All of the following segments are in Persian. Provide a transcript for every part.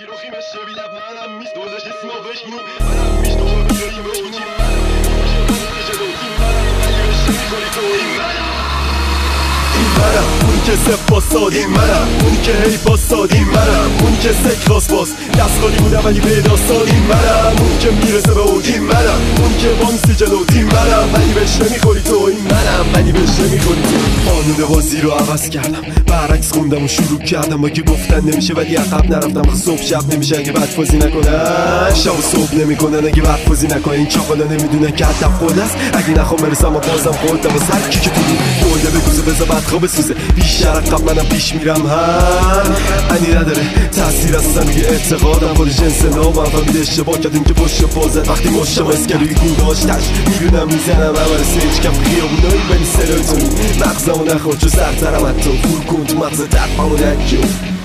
منم اونی که صف باستاد، این منم اونی که هی باستاد، این منم اونی که سک راست باز دست خالی بودم ولی به داستان، این منم اونی که میرسه به اوج، این منم اونی که وانسی جلو، این منم ولی بهش نمیخوری تو، این منم ولی بهش نمیخوری تو. قانون بازی رو عوض کردم، برعکس خوندم و شروع کردم با که گفتن نمیشه ولی عقب نرفتم. صبح شب نمیشه اگه بد بازی نکنن، شب و صبح نمیکنن اگه بد بازی نکنن. این چاقالا نمیدونن که هدف خود است، اگه نخوام برسم و بازم خودم و سر کی که تو گلده بگوزه بذار بعد خواب سوزه. بیشتر عقب منم پیش میرم، انی نداره تاثیر اصلا روی اعتقادم. خود جنس نابم فهمید اشتباه کردیم که پشت پازد وقتی مشتم اسکلوی گوداشتش میدونم میزنم اول سیج کم خیابونایی ولی سرایتونی مغزمو نخور چو سرترم حتی فول کن تو مغز درپامو نکیو.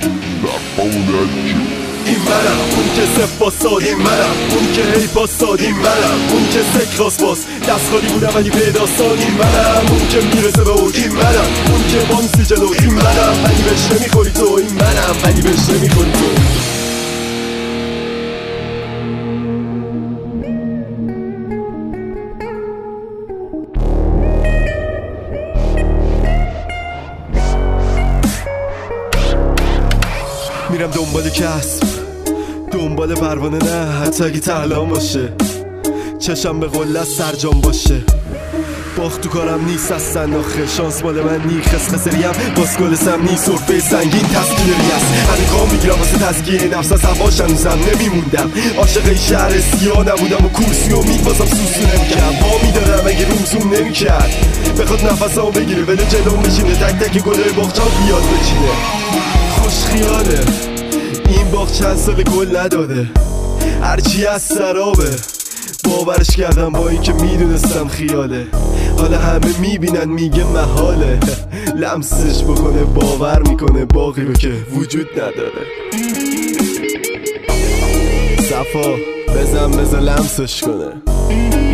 این منم اون که صف باستاد، این منم اون که هی باستاد، این منم اون که سک راست باز دست خالی بودم ولی به داستان، این منم اون که میرسه به اوج، این منم اون که وانسی جلو، این منم ولی بهش نمیخوری تو، این منم ولی بهش نمیخوری تو. میرم دنبال کسب، دنبال پروانه، نه حتی اگه تهلام باشه. چشم به قله سرجام باشه، باخت تو کارم نیست اصلا آخه. شانس مال من نی خسخسریم باز گلسم نی صرفه سنگین تسکین ریاس. هنگام میگیرم واسه تزکیه نفس از هواش هنوزم نمیموندم. عاشق این شهر سیاه نبودم و کرسی و میگوازم سوسونه میکرم. با میدارم اگه رومزوم نمیکرد بخواد نفسامو بگیره بده جلوم بشینه تک تک گله باغچام بیاد بچینه. خوش خیاله این باغ چند سال گل نداده، هرچی از سرابه باورش کردم با این که میدونستم خیاله. حالا همه میبینن میگه محاله، لمسش بکنه باور میکنه باقی رو که وجود نداره. صفا بزن لمسش کنه.